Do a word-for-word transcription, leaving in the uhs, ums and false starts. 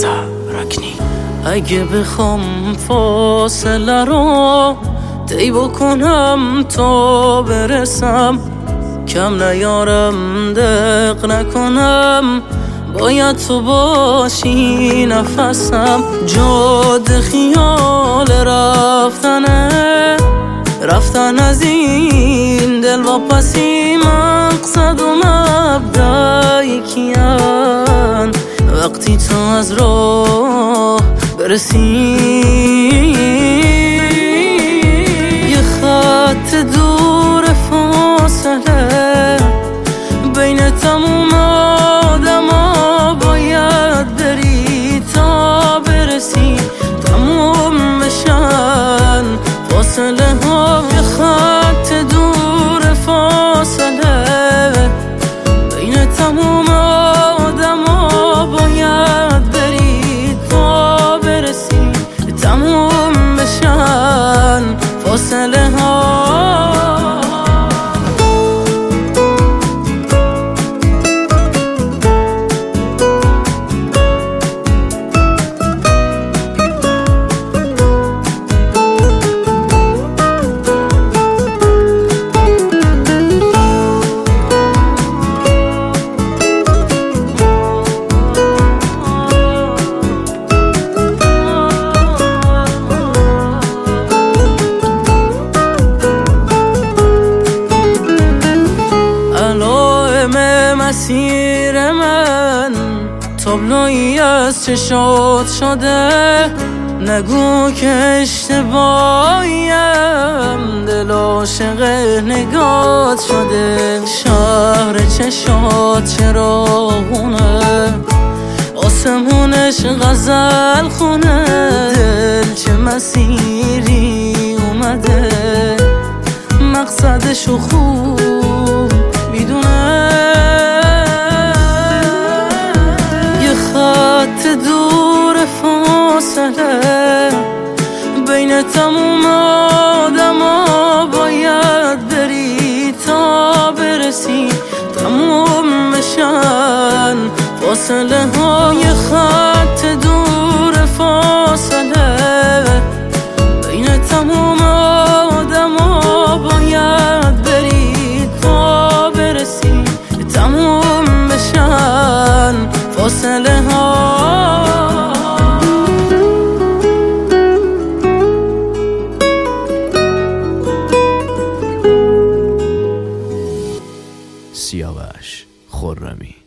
رکنی. اگه بخوام فاصله رو طی بکنم تا برسم، کم نیارم دق نکنم، باید تو باشی نفسم. جاده خیال رفتنه، رفتن از این دل واپسی، مقصد و مبدا یکیان. وقتی تو از راه برسی، یه خط دور فاصله بین تموم آدم ها باید بری تا برسی، تموم بشن فاصله ها. یه خط دور فاصله بین تموم آدم ها باید بری تا برسی، تموم بشن فاصله ها. مسیر من تابلویی از چشات شده، نگو که اشتباهیم، دل عاشق نگات شده. شهر چشات چراغونه، آسمونش غزل خونه، دل چه مسیری اومده، مقصدشو خوب میدونه. خط دور فاصله بین تموم آدم ها باید بری تا برسی، تموم بشن فاصله ها. یه خط دور فاصله بین تموم آدم ها باید بری تا برسی، تموم بشن فاصله ها. سیاوش خرمی.